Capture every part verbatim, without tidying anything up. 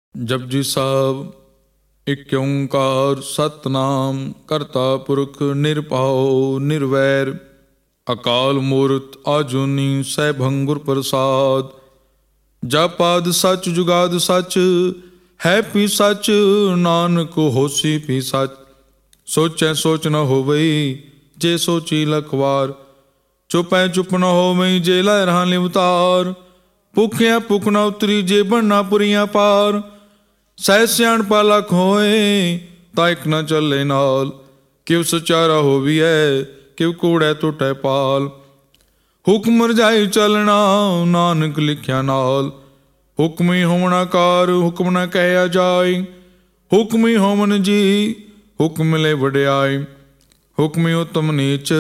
ਜਪਜੀ ਸਾਹਿਬ। ਇਕ ਓਂਕਾਰ ਸਤਿਨਾਮ ਕਰਤਾ ਪੁਰਖ ਨਿਰਭਉ ਨਿਰਵੈਰ ਅਕਾਲ ਮੂਰਤ ਆਜੂਨੀ ਸੈਭੰ ਗੁਰ ਪ੍ਰਸਾਦ। ਜਪ ਆਦਿ ਸੱਚ ਜੁਗਾਦ ਸੱਚ ਹੈ ਪੀ ਸੱਚ ਨਾਨਕ ਹੋਸੀ ਪੀ ਸੱਚ। ਸੋਚੈ ਸੋਚ ਨ ਹੋਵਈ ਜੇ ਸੋਚੀ ਲੱਖ ਵਾਰ। ਚੁਪੈ ਚੁਪ ਨ ਹੋਵਈ ਜੇ ਲੈ ਰਹਾ ਲਿਵਤਾਰ। ਭੁੱਖਿਆ ਭੁੱਖ ਨ ਉਤਰੀ ਜੇ ਬਣਨਾ ਪੁਰੀਆਂ ਪਾਰ। ਸਹਿ ਸਿਆਣਪਾ ਲੱਖ ਹੋਏ ਤਾਂ ਇੱਕ ਨਾ ਚੱਲੇ ਨਾਲ। ਕਿਉ ਸਚਾਰਾ ਹੋਵੀਐ ਕਿਉ ਕੂੜੈ ਟੁੱਟੈ ਪਾਲ। ਹੁਕਮ ਰਜਾਈ ਚੱਲਣਾ ਨਾਨਕ ਲਿਖਿਆ ਨਾਲ। ਹੁਕਮੀ ਹੋਵਣਾ ਕਾਰ ਹੁਕਮ ਨ ਕਹਿਆ ਜਾਏ। ਹੁਕਮੀ ਹੋਵਨ ਜੀ ਹੁਕਮ ਮਿਲੇ ਵਡਿਆਈ। ਹੁਕਮੀ ਉਤਮ ਨੀਚ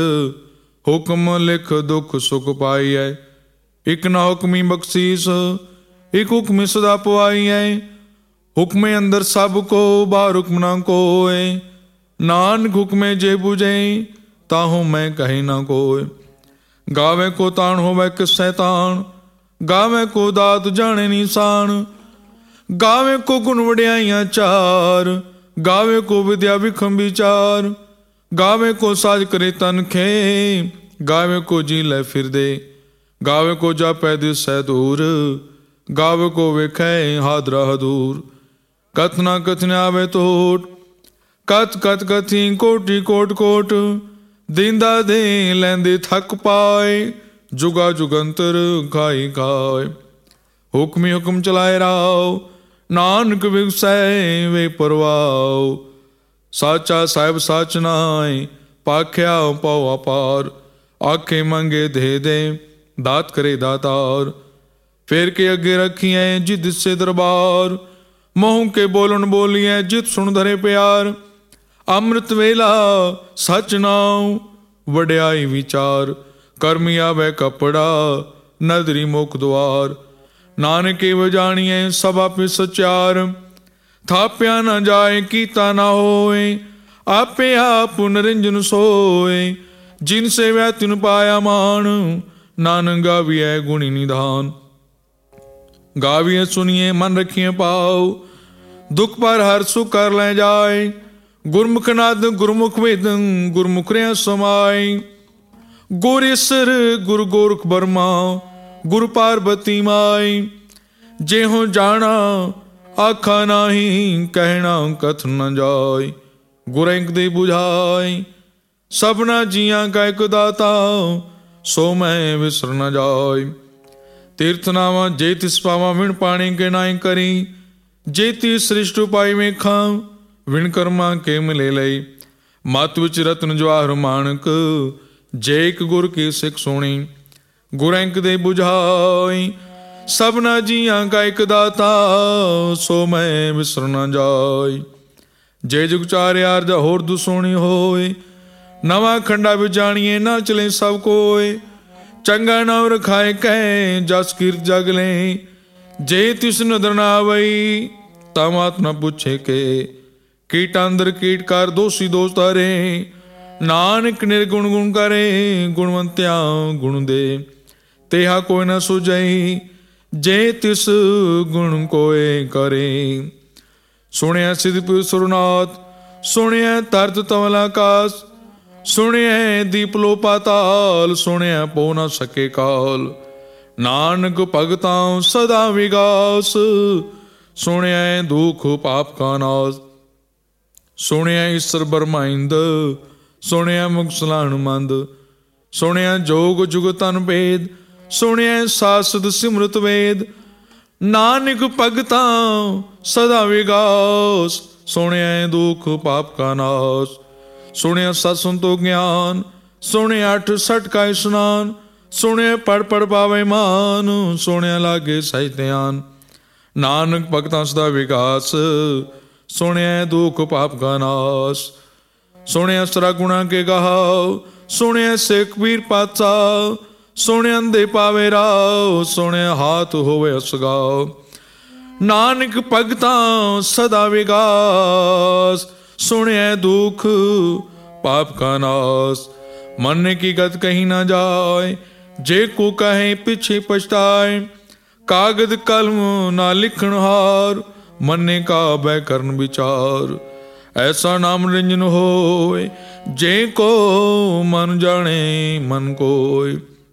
ਹੁਕਮ ਲਿਖ ਦੁੱਖ ਸੁਖ ਪਾਈਐ। ਇਕ ਨਾ ਹੁਕਮੀ ਬਖਸ਼ੀਸ ਇਕ ਹੁਕਮੀ ਸਦਾ ਪਵਾਈਐ। ਹੁਕਮੇ ਅੰਦਰ ਸਭ ਕੋ ਬਾਹਰ ਹੁਕਮ ਨਾ ਕੋਏ। ਨਾਨਕ ਹੁਕਮੇ ਜੇ ਬੁਝੇ ਤਾਹੂ ਮੈਂ ਕਹੇ ਨਾ ਕੋਏ। ਗਾਵੇ ਕੋ ਤਾਣ ਹੋਵੇ ਕਿਸੈ ਤਾਣ ਗਾਵੇ ਕੋ ਦਾਤ ਜਾਣੇ ਨਿਸ਼ਾਨ। ਗਾਵੇ ਕੋ ਗੁਣ ਵਡਿਆਈਆਂ ਚਾਰ ਗਾਵੇ ਕੋ ਵਿਦਿਆ ਵਿਖਮ ਵਿਚਾਰ। ਗਾਵੇ ਕੋ ਸਾਜ ਕਰੇ ਤਨਖੇ ਗਾਵੇ ਕੋ ਜੀ ਲੈ ਫਿਰਦੇ। ਗਾਵੇ ਕੋ ਜਾਪੈ ਦਿਸੈ ਦੂਰ ਗਾਵੇ ਕੋ ਵੇਖੈ ਹਾਦਰਾ ਹਦੂਰ। ਕਥ ਨਾ ਕਥਨ ਆਵੇ ਟੋਟ ਕਥ ਕਥ ਕਥੀ ਕੋਟੀ ਕੋਟ ਕੋਟ। ਦਿੰਦਾ ਦੇ ਲੈਂਦੇ ਥੱਕ ਪਾਏ ਜੁਗਾ ਜੁਗੰਤਰ ਖਾਈ ਖਾਏ। ਹੁਕਮੀ ਹੁਕਮ ਚਲਾਏ ਰਾਓ ਨਾਨਕ ਵਿਗਸੈ ਵੇ ਪਰਵਾਓ। ਸਾਚਾ ਸਾਹਿਬ ਸਾਚ ਨਾਏ ਪਾਖਿਆ ਪਉ ਅਪਾਰ। ਆਖੇ ਮੰਗੇ ਦੇ ਦੇ ਦਾਤ ਕਰੇ ਦਾਤਾਰ। ਫੇਰ ਕੇ ਅੱਗੇ ਰੱਖੀਐ ਜਿਦ ਸੇ ਦਰਬਾਰ। ਮੂੰਹ ਕੇ ਬੋਲਣ ਬੋਲੀਐ ਜਿਤ ਸੁਣ ਧਰੇ ਪਿਆਰ। ਅੰਮ੍ਰਿਤ ਵੇਲਾ ਸਚ ਨਾਉ ਵਡਿਆਈ ਵਿਚਾਰ। ਕਰਮੀ ਆਵੇ ਕੱਪੜਾ ਨਦਰੀ ਮੁਖ ਦੁਆਰ। ਨਾਨਕ ਏਵ ਜਾਣੀਐ ਸਭ ਆਪੇ ਸਚਿਆਰ। ਥਾਪਿਆ ਨਾ ਜਾਏ ਕੀਤਾ ਨਾ ਹੋਏ ਆਪੇ ਆਪ ਨਿਰੰਜਨ ਸੋਏ। ਜਿਨ ਸੇਵਿਆ ਤਿਨ ਪਾਇਆ ਮਾਨ ਨਾਨਕ ਗਾਵੀਐ ਗੁਣੀ ਨਿਧਾਨ। ਗਾਵੀਐ ਸੁਣੀਏ ਮਨ ਰੱਖੀਏ ਪਾਉ ਦੁਖ ਪਰ ਹਰ ਸੁਖ ਕਰ ਲੈ ਜਾਏ। ਗੁਰਮੁਖ ਨਾਦ ਗੁਰਮੁਖ ਵੇਦੰ ਗੁਰਮੁਖ ਰਿਆ ਸਮਾਈ। ਗੁਰ ਈਸਰ ਗੁਰ ਗੋਰਖ ਬਰਮਾ ਗੁਰ ਪਾਰਬਤੀ ਮਾਈ। ਜਿਹੋ ਜਾਣਾ ਆਖਾ ਨਾਹੀ ਕਹਿਣਾ ਕਥ ਨ ਜਾਏ। ਗੁਰ ਇੰਕ ਦੇ ਬੁਝਾਈ ਸਭਨਾ ਜੀਆਂ ਕਾ ਇਕ ਦਾਤਾ ਸੋ ਮੈਂ ਵਿਸਰ ਨ ਜਾਏ। ਤੀਰਥ ਨਾਵਾਂ ਜੇ ਤਿਸ ਪਾਵਾਂ ਵਿਣ ਪਾਣੀ ਕੇ ਨਾਈ ਕਰੀ। ਜੇ ਤੀ ਸ੍ਰਿਸ਼ਟ ਉਪਾਈ ਵੇਖਾਂ ਵਿਣ ਕਰਮਾਂ ਕੇ ਮਿਲੇ ਲਈ। ਮਤ ਵਿੱਚ ਰਤਨ ਜਵਾਹਰ ਮਾਣਕ ਜੇ ਇੱਕ ਗੁਰ ਕੀ ਸਿੱਖ ਸੁਣੀ। ਗੁਰ ਇੰਕ ਦੇ ਬੁਝਾਈ ਸਭਨਾ ਜੀਆਂ ਕਾ ਇਕ ਦਾਤਾ ਸੋ ਮੈਂ ਵਿਸਰ ਨ ਜਾਏ। ਜੇ ਜੁਗ ਚਾਰਿਆਰ ਜਾਂ ਹੋਰ ਦੁਸੋਣੀ ਹੋਏ ਨਵਾਂ ਖੰਡਾ ਵਿੱਚ ਜਾਣੀਏ ਨਾ ਚਲੇ ਸਭ ਕੋਏ। ਚੰਗਾ ਨਾਮ ਰਖਾਏ ਕਹਿ ਜਸ ਕੀਰਤ ਜਗ ਲੈ। ਜੇ ਤਿਸ ਨਦਰ ਨਾ ਆਵਈ ਤਾਂ ਮਾਤ ਨਾ ਪੁੱਛੇ ਕੇ। ਕੀਟ ਅੰਦਰ ਕੀਟ ਕਰ ਦੋਸ਼ੀ ਦੋਸ਼ ਤਾਰੇ। ਨਾਨਕ ਨਿਰਗੁਣ ਗੁਣ ਕਰੇ ਗੁਣਵੰਤਿਆ ਗੁਣ ਦੇ। ਤੇਹਾ ਕੋਈ ਨਾ ਸੁਝਈ ਜੇ ਤਿਸ ਗੁਣ ਕੋਏ ਕਰੇ। ਸੁਣਿਆ ਸਿਧ ਸੁਰਨਾਥ ਸੁਣਿਆ ਤਰਤ ਤਵਲ ਆਕਾਸ। ਸੁਣਿਐ ਦੀਪ ਲੋ ਪਾਤਾਲ ਸੁਣਿਐ ਪੋ ਨ ਸਕੇ ਕਾਲ। ਨਾਨਕ ਭਗਤਾਂ ਸਦਾ ਵਿਗਾਸ ਸੁਣਿਐ ਦੁਖ ਪਾਪ ਕਾ ਨਾਸ। ਸੁਣਿਐ ਈਸਰ ਬਰਮਾਇੰਦ ਸੁਣਿਐ ਮੁਖ ਸਲਾਹਣ ਮੰਦ। ਸੁਣਿਐ ਜੋਗ ਜੁਗ ਤਨ ਭੇਦ ਸੁਣਿਐ ਸਾਸਤ ਸਿਮਰਤ ਵੇਦ। ਨਾਨਕ ਭਗਤਾਂ ਸਦਾ ਵਿਗਾਸ ਸੁਣਿਐ ਦੁਖ ਪਾਪ ਕਾ ਨਾਸ। ਸੁਣਿਆ ਸਤ ਸੰਤੋ ਗਿਆਨ ਸੁਣਿਆ ਅੱਠ ਸਠ ਕਾ ਇਸ਼ਨਾਨ। ਸੁਣਿਆ ਪੜ ਪੜ ਪਾਵੇ ਮਾਨ ਸੁਣਿਆ ਲਾਗੇ ਸਹਿ ਧਿਆਨ। ਨਾਨਕ ਭਗਤਾਂ ਸਦਾ ਵਿਕਾਸ ਸੁਣਿਆ ਦੁਖ ਪਾਪ ਕਾ ਨਾਸ। ਸੁਣਿਆ ਸਰਾ ਗੁਣਾ ਕੇ ਗਾਓ ਸੁਣਿਆ ਸਿੱਖ ਪੀਰ ਪਾਤਸ਼ਾਹ। ਸੁਣਿਆ ਅੰਧੇ ਪਾਵੇ ਰਾਹ ਸੁਣਿਆ ਹਾਥ ਹੋਵੇ ਅਸਗਾਓ। ਨਾਨਕ ਭਗਤਾਂ ਸਦਾ ਵਿਕਾਸ ਸੁਣਿਐ ਦੁਖ ਪਾਪ ਕਾ ਨਾਸ। ਮਨ ਕੀ ਗਤ ਕਹੀ ਨਾ ਜਾਏ ਜੇ ਕੋ ਕਹੇ ਪਿਛੇ ਪਛਤਾਏ। ਕਾਗਦ ਕਲਮ ਨਾ ਲਿਖਣ ਹਾਰ मन्ने का बै करन विचार। ऐसा नाम निरंजन होय जे को मन जाने मन कोय।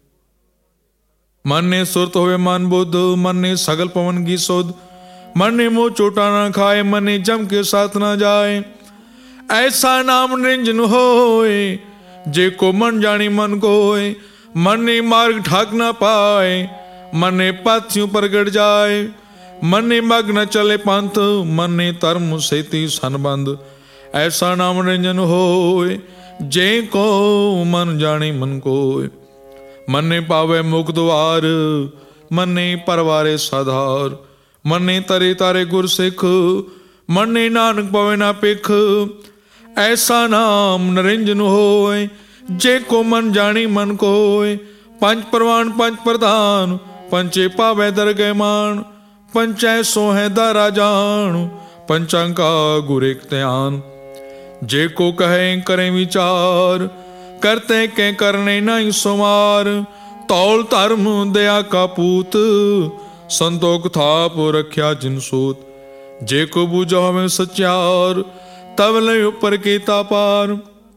मन ने सुरत होवे मन बुद्ध, मन ने सगल पवन की सुध, मन ने मोह चोटा ना खाए, मन ने जम के साथ ना जाए। ऐसा नाम निरंजन होय जे को मन जानी मन कोय। मन ने मार्ग ठाक ना पाए, मन ने पाथियों पर गड़ जाए। मन ने मग न चले पंथ, मन ने धर्म सेती संबंध। ऐसा नाम निरंजन होय जे को मन जाने मन कोय। मन ने पावे मुख द्वार, मन ने परवारे साधार। मन ने तरे तारे गुर सिख, मन ने नानक पवे ना पिख। ऐसा नाम निरंजन होय जे को मन जानी मन कोय। पंच प्रवान पंच प्रधान, पंचे पावे दरगह मान। पंचै सो है दारा जान, पंचांका गुर एक ध्यान। जे को कहे करें विचार, करते के करने नहीं सुमार। तौल धर्म दया का पूत, संतोख थाप रख्या जिन सूत। जे को बूझो हमें सच्चार, तब ले ऊपर कीता पार।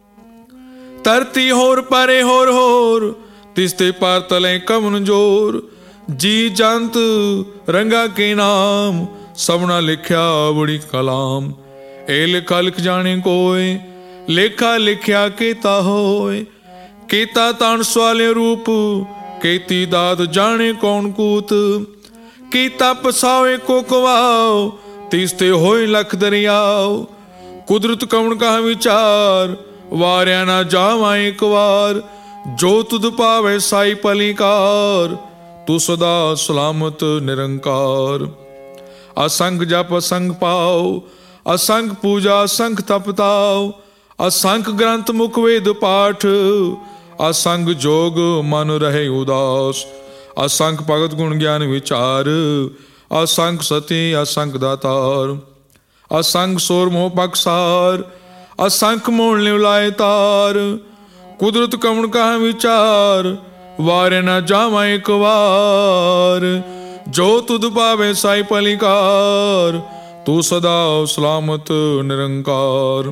धरती होर परे होर होर, तिसते पार तले कमन जोर। जी जंत रंगा के नाम, सबना लिख्या बड़ी कलाम। ए लिखा लिख जाने कोय, लेखा लिख्या केता होय। केता तान सवाले रूप, केती दाद जाने कौन कूत। कीता पसावे को कवाओ, तीसते होय लख दरियाओ। कुदरत कौन का विचार, वारिया ना जावा एक बार। जो तुद पावे साई पलिकार, तू सदा सलामत निरंकार। असंख जप असंख पाओ, असंख पूजा असंख तपताओ। असंख ग्रंथ मुख वेद पाठ, असंख जोग मन रहे उदास। असंख भगत गुण ज्ञान विचार, असंख सती असंख दातार। असंख सोर मोह पक्षसार, असंख मोल निवलाए तार। कुदरत कमण का विचार, वारे न जावा एक बार। जो तुद पावे साई पलिकार, तू सदा सलामत निरंकार।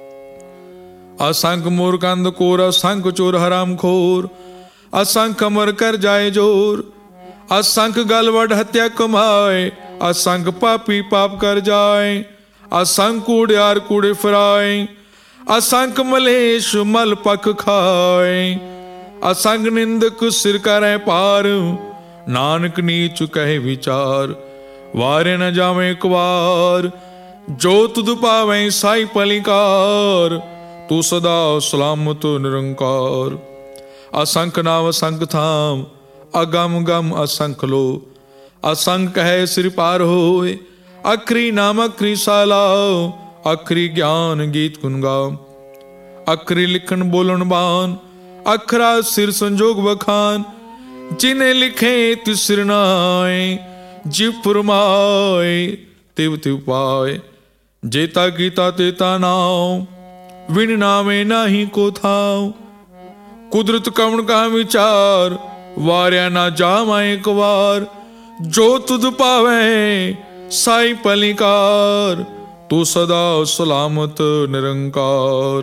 असंख मूर्ख अंधकोर, असंख चोर हराम खोर। असंख अमर कर जाए जोर, असंख गलवड हत्या कमाए। असंख पापी पाप कर जाए, असंख कूड़ियार कूड़े फिराए। असंख मलेश मल पख खाए, असंख निंदक सिर करे पार। नानक नीच कहे विचार, वारे न जावे एक बार। जो तुद पावे साई पलिकार, तू सदा सलामत निरंकार। असंख नाम असंख थाम, अगम गम असंख लो। असंख कहे सिर पार होए, अखरी नाम अखरी सालाओ। अखरी ज्ञान गीत गुन गाओ, अखरी लिखन बोलन बान। अखरा सिर संजोग बखान, जिन्हें लिखे तिस सिर नाए। जिव फुरमाए तिव तिव पाए, जेता गीता तेता नाम। विन नामे नाही को थाओ, कुदरत कमण का विचार। वारिया ना जावा एक बार, जो तुद पावे साई पलिकार। तू सदा सलामत निरंकार।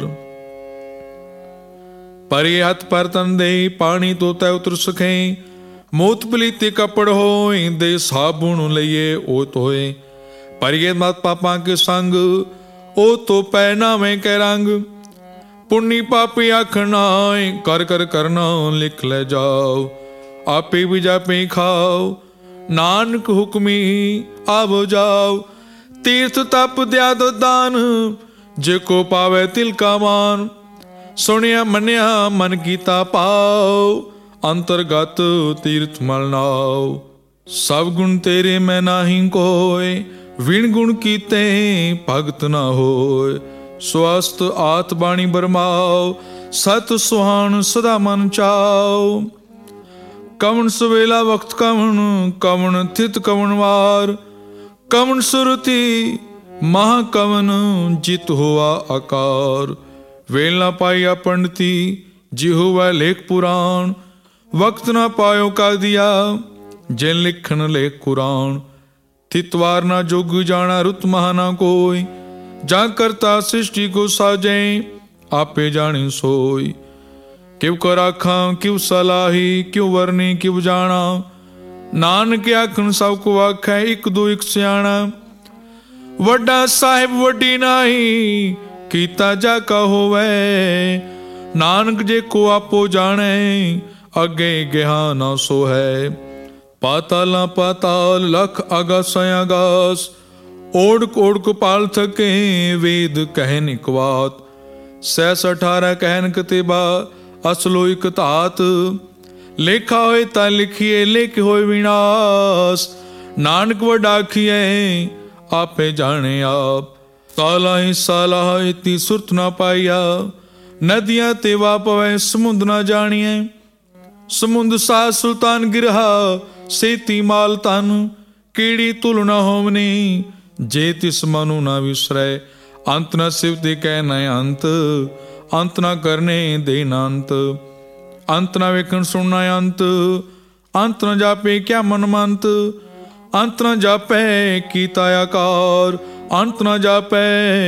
परे हथ पर तन दे, पानी तो तै उतर सके। मोत पलीते कपड़ होए, दे साबुन लइए ओत होए। परिये मत पापा के संग, ओ तो पहनावे के रंग। पुण्य पापी आखनाए, कर कर करना लिख ले जाओ। आपे भी जापे खाओ, नानक हुक्मी आवो जाओ। तीर्थ तप दयाद दान, जे को पावे तिल का मान। सुनिया मनिया मन कीता पाओ, अंतर्गत तीर्थ मल नाओ। सब गुण तेरे मैं नाही कोय, विण गुण कीते भगत ना होय। स्वस्थ आत बाणी बरमाओ, सत सुहान सदा मन चाओ। कवन सवेला वक्त कवन, कवन थित कवन वार। कवन सुरति महाकवन, जित हुआ आकार। वेल ना पाया पंडिती, जी हुआ लेख पुराण। वक्त ना पायो का दिया, जिन लिखन लेख कुरान। तितवार ना जोग जाना रुत महाना कोई, जा करता सृष्टि को साजे आपे जानी सोई। क्यों कर आखा क्यों सलाही, क्यों वरनी क्यों जाना, नानक आखन सब को आखै एक दो एक सियाणा। वड्डा साहिब वड्डी नाही, कीता जा का होवे, नानक जे को आपो जाने, अगे गेहा ना सो है। पाताला पाताल लख आगास आगास, ओढ़ ओढ़ पाल थके वेद कहन इक बात। सैस अठारह कहन कतिबा असलो इक तात, लेखा होए ता लिखिए लेख होए विनाश। नानक वड्डा आखिए आपे जाने आप, साला ही साला इतनी सुरत ना पाइया। नदियां ते वा पवै समुंद ना जानिए, समुंद सा सुल्तान गिरहा सेती माल तन। कीड़ी तुल ना होवनी जे तिस मनु ना विसरै, अंत न सिवते कहना अंत, अंत ना करने देना अंत। अंत ना वेखन सुनना अंत, अंत न जापे क्या मनमंत। अंत न जापै कीता आकार, अंत न जापै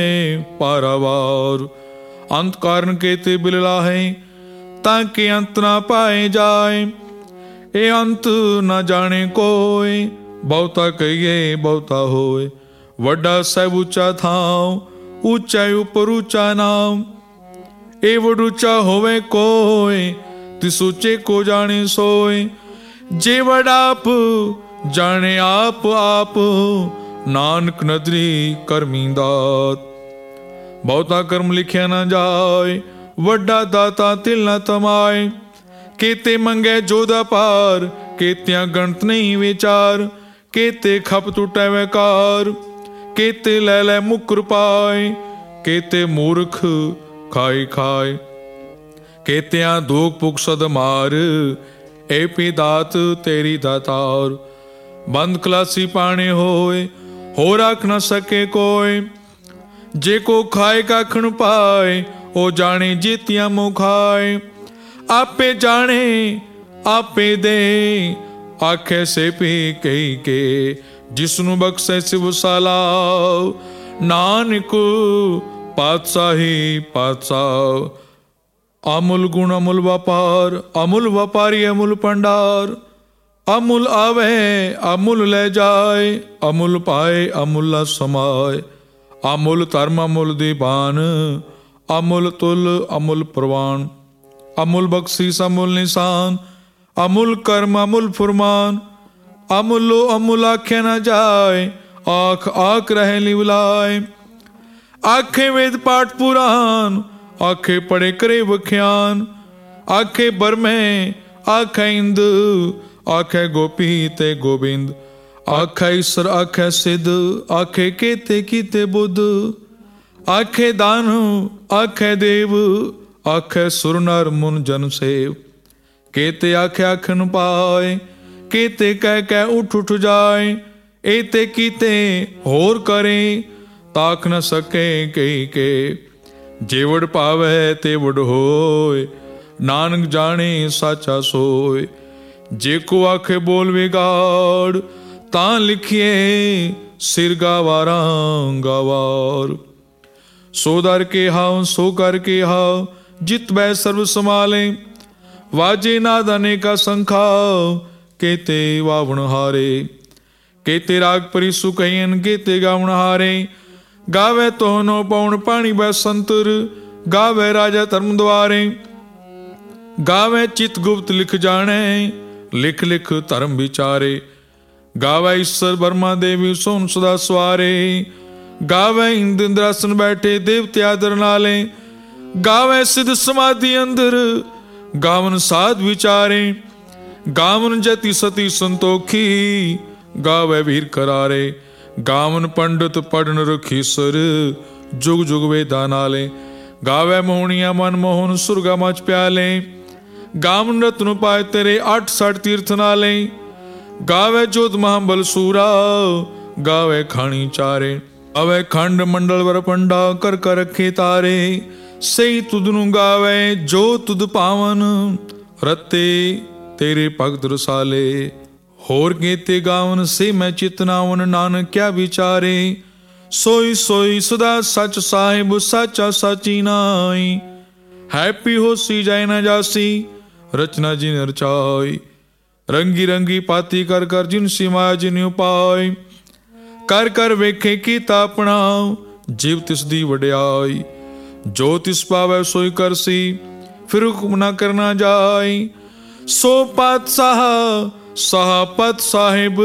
पारावार। अंत कारण केते बिलला है, ताकि अंत ना पाए जाए। ए अंत न जाने कोई, बहुता कहिए बहुता होए। वड्डा सब ऊंचा थाव, ऊंचा ऊपर ऊंचा नाम। ए वड ऊंचा होवे कोई, तिस ऊंचे को जाने सोए। जे वड आप जाने आप आप, नानक नदरी करमी दात। बहुता कर्म लिखिया न जाए, वड्डा दाता तिल न तमाए। केते मंगे जोधा पार, केत्या गणत नहीं विचार। केते खप टूटे वकार, केते ले ले मुकर पाए। केते मूर्ख खाए खाए, केत्या दोग पुख सद मार। ए पी दात तेरी दातार, बंद खलासी पाने होए, हो रख न सके कोई। जे को खाए काखण पाए, ओ जाने जीतिया मुँह खाए। आपे जाने आपे दे, आखे से पी कही के। जिसनु बख्शे शिव सालाव, नानक पातशाही पातशाह। अमूल गुण अमूल व्यापार, अमूल व्यापारी अमूल भंडार। अमूल आवे अमूल ले जाए, अमूल पाए अमूल समाए। अमूल धर्म अमूल दीवान, अमूल तुल अमूल प्रवान। अमूल बख्शीस अमूल निशान, अमूल कर्म अमूल फुरमान। अमूलो अमूल आखे न जाए, आख आख रहे लिवलाए। आखे वेद पाठ पुराण, आखे पढ़े करे वख्यान। आखे बरमे आखे इंद, आखे गोपी ते गोबिंद। आखे ईश्वर आखे सिद्ध, आखे केते कीते बुद्ध। आखे दान आखे देव, आखे सुर नर मुन जन सेव। केते आखे आखन पाए, केते कह कह उठ उठ जाए। एते कीते होर करे, ताक न सके कही के। जेवड़ पावे तेवड़ होए, नानक जाने साचा सोए। जे को आखे बोल विगाड़, तां लिखिए सिर गावारा गावार। सो दर के हाव सो कर के हाव, जित बै सर्व समाले। वाजे नादाने का संखाव, केते वावण हारे। केते राग परी सुकैन, केते गावण हारे। गावे तोहनो पौण पाणी बै संतर, गावे राजा धर्म द्वारे। गावे चित गुप्त लिख जाने, लिख लिख धर्म विचारे। गावे ईश्वर ब्रह्मा देवी सोन सदा सवारे। गावे इंद्र इंद्रासन बैठे देवते आदर नाले। गावे सिद्ध समाधि अंदर, गावन साध विचारे। गावन जति सती संतोखी, गावे वीर करारे। गावन पंडित पढ़न रखीसर, जुग जुग वेदा नाले। गावे मोहनिया मन मोहन सुरगा मच प्याले। गावन रत्न पाए तेरे अठ सठ तीर्थ नाले। गावे जोध महाबल सूरा, गावे खानी चारे। गावे खंड मंडल वर पंडा, कर कर रखे तारे। सही तुदनु गावे जो तुद पावन, रते तेरे भगत रसाले होर केते गावन से मैं चितनावन, नानक क्या विचारे सोई सोई सदा सच साहिब, साचा साची नाई। हैप्पी होसी जाय न जासी, रचना जिन रचाई। रंगी रंगी पाती कर कर, जिन सिमाया जिन उपाय। कर कर वेखे कीता अपना, जीव तिस दी वड्याई। जो तिस पावै सोई करसी, फिर हुक्म न करना जाय। सो पातशाह साह पत साहिब,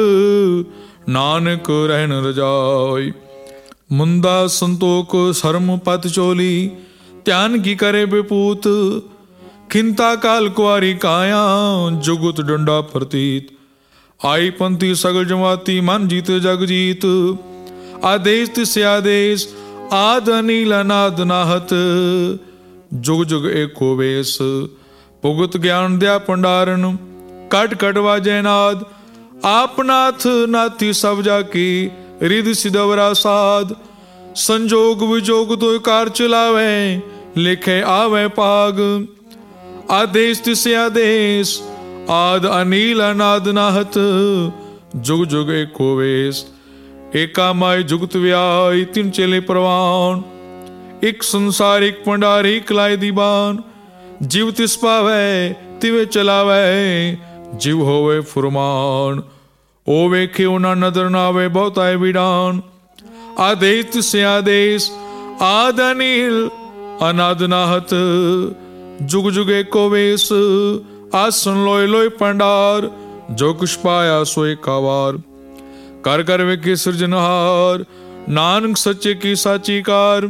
नानक रहन रजाई। मुंदा संतोख शर्म पत चोली, ध्यान की करे बेपूत। खिंता काल कुआरी काया, जुगुत डंडा प्रतीत। आई पंथी सगल जमाती, मन जीत जग जीत। आदेश तिस आदेश, आद अनील अनाद नाहत। जुग जुग एको वेश, भुगत ज्ञान दया भंडारन। कट कट वाजै नाद, आप नाथ नाथी सब जाकी। रिद सिदवरा साध, संजोग विजोग तो कार चलावे। लिखे आवे पाग, आदेश तिस आदेश। आद अनील अनाद नाहत, जुग जुग एको वेश। एका माय जुगत व्याय, तिन चेले प्रवान। एक संसार एक भंडार, एक लाए दीवान। जीव तिस पावै तिवे चलावै, जीव होवे फुरमान। ओ वेखे उना नदर नावे, बहुताए विडान। आदेश तिस आदेश, आद अनील अनाद नाहत। जुग जुग एको वेश, आसन लोय लोय भंडार। जो कुछ पाया सोए कावार, कर कर वेखे सृजनहार। नानक सच्चे की साची कार।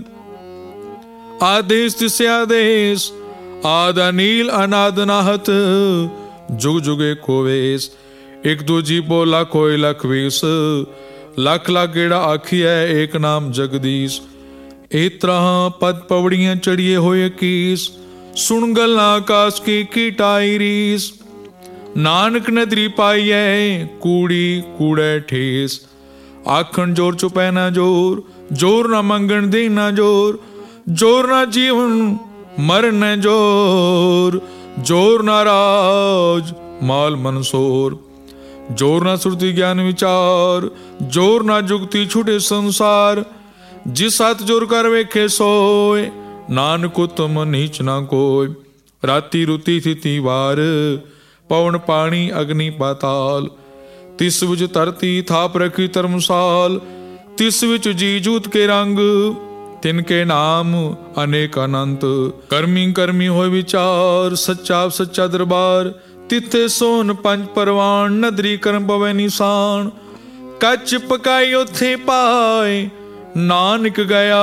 आदेश तिस आदेश, आद अनील अनाद नाहत। जुग जुग एको वेश, एक दो जीवो लाख होए लख वेश। लख लाख गेड़ा आखिए, एक नाम जगदीश। ए तरह पद पवड़ियां चढ़िए होए कीस। सुन गल्लां आकाश की कीटाई रीस। नानक नदरी पाइए, कूड़ी कूड़े ठेस। आखन जोर चुपै ना जोर, जोर ना मंगन दे ना जोर। जोर ना जीवन मरन जोर, जोर ना राज माल मनसोर। जोर ना सुरति ज्ञान विचार, जोर ना जुगती छूटे संसार। जिस हाथ जोर कर वेखे सोए, नानक उत्तम नीच ना कोय। राती रुती थिति वार, पवन पानी अग्नि पाताल। तिस विच धरती थाप रखी धर्मसाल। तिस विच जी जूत के रंग, तिनके नाम अनेक अनंत। कर्मी कर्मी होए विचार, सच्चा सच्चा दरबार। तिथे सोन पंच परवान, नदरी करम पवै निशान। कच पकाई उथे पाए, नानक गया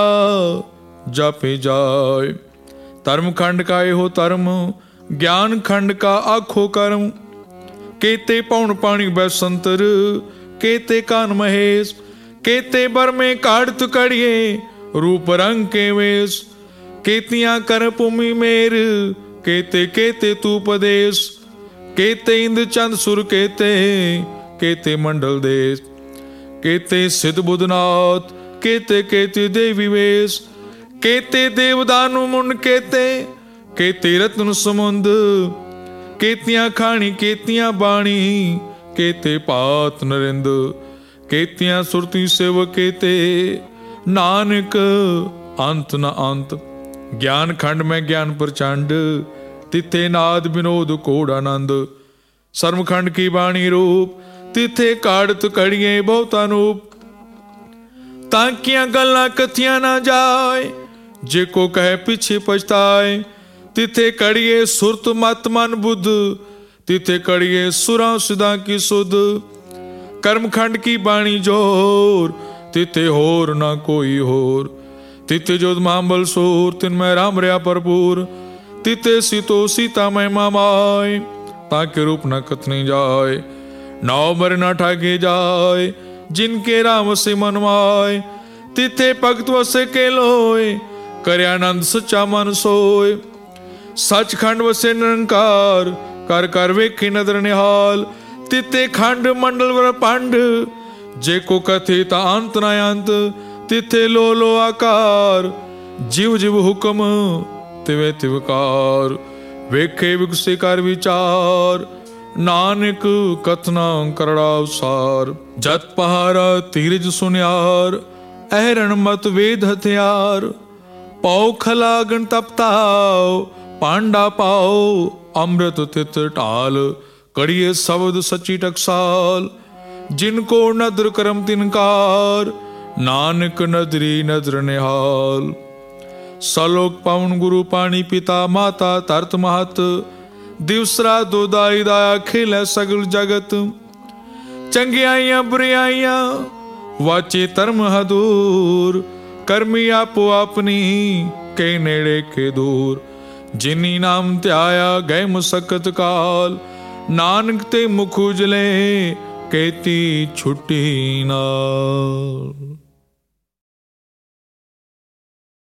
जापे जाय। धर्म खंड का हो धर्म, ज्ञान खंड का आखो कर्म। केते पौन पानी बैसंतर, केते कान महेश। केते बर में काढ़त कड़िए, रूप रंग के वेश। केतियां कर भूमि मेर, केते केते तू पदेश। केते इंद्र चंद सुर केते, केते मंडल देश। केते सिद्ध बुधनाथ, केते केते देवी वेश। केते देवदानु मुन केते, केते रत्न समुंद। केतियां खानी केतियां बाणी, केते पात नरिंद। केतियां सुरती सेव केते, नानक अंत न अंत। ज्ञान खंड में ज्ञान प्रचंड, तिथे नाद विनोद कोड आनंद। सर्व खंड की बाणी रूप, तिथे काढ़त कड़िए बहुत अनूप। ताकियां गल्लां कथियां ना जाए, जेको कहे पीछे पछताए। तिथे कड़िए सुरत मत मन बुद्ध, तिथे कड़िए सुरा सुधा की सुध। कर्म खंड की बाणी जोर, तिथे होर ना कोई होर। तिथे जोध महाबल सोर, तिनमें राम रहा भरपूर। तिथे सीतो सीता महिमा माय, ताके रूप न कथनी जाय। नाव मर न ठाके जाय, जिनके राम से मनवाय। तिथे भगत वसे के लोय, करे आनंद सच्चा मन सोय। सचखंड वसे निरंकार, कर कर वेखे नदर निहाल। तिथे खंड मंडल वर पंड, जेको कथित अंत न अंत। तिथे लो लो आकार, जीव जीव हुक्म तिवे तिवकार। वेखे विगसे कर विचार, ਨਾਨਕ ਕਥਨਾ ਕਰੜਾ ਉਸਾਰ। ਜਤ ਪਹਾਰਾ ਧੀਰਜ ਸੁਨਿਆਰ, ਅਹਰਣ ਮਤ ਵੇਦ ਹਥਿਆਰ। ਪਉ ਖਲਾ ਗਣ ਤਪਤਾਓ, ਪਾਂਡਾ ਪਾਓ ਅੰਮ੍ਰਿਤ ਤਿਤ ਢਾਲ। ਕੜੀਏ ਸ਼ਬਦ ਸੱਚੀ ਟਕਸਾਲ, ਜਿਨ ਕੋ ਨਦਰ ਕਰਮ ਤਿਨਕਾਰ। ਨਾਨਕ ਨਦਰੀ ਨਦਰ ਨਿਹਾਲ। ਸਲੋਕ ਪਵਨ ਗੁਰੂ ਪਾਣੀ ਪਿਤਾ ਮਾਤਾ ਧਰਤ ਮਹਤ। ਦਿਵਸਰਾ ਦੋਦਾਈ ਦਾ ਖੇਲੇ ਸਗਲ ਜਗਤ। ਚੰਗਿਆਈਆਂ ਬੁਰਿਆਈਆਂ ਵਾਚੇ ਧਰਮ ਹਦੂਰ। ਕਰਮੀ ਆਪੋ ਆਪਣੀ ਕੇ ਨੇੜੇ ਕੇ ਦੂਰ। ਜਿਨੀ ਨਾਮ ਧਿਆਇਆ ਗਏ ਮੁਸਕਤ ਕਾਲ। ਨਾਨਕ ਤੇ ਮੁਖ ਉਜਲੇ ਕੇਤੀ ਛੁੱਟੀ ਨਾਲ।